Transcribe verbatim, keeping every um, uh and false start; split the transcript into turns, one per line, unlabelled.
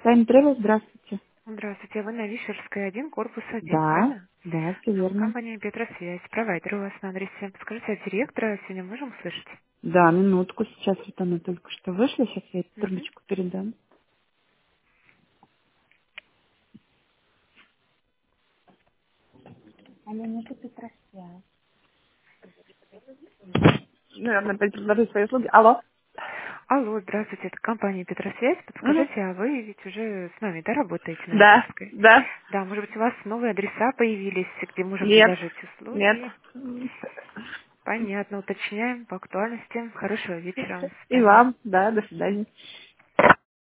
Time Travel, здравствуйте.
Здравствуйте, вы на Вишерской один, корпус один,
Да,
правильно?
да, все
А,
верно.
Компания Петросвязь, провайдер у вас на адресе. Скажите, а директора сегодня можем услышать?
Да, минутку, сейчас вот она только что вышла, сейчас я ей
Мгм.
трубочку передам. Алена, это Петросвязь. Наверное, опять предложить свои услуги. Алло.
Алло, здравствуйте, это компания Петросвязь.
Мгм.
Подскажите, а вы ведь уже с нами, да, работаете на
Да,
Вишерской?
да,
Да, может быть, у вас новые адреса появились, где можем
нет,
предложить
нет.
услуги? Понятно, уточняем по актуальности. Хорошего вечера вам. До
И
свидания.
вам, да, до свидания.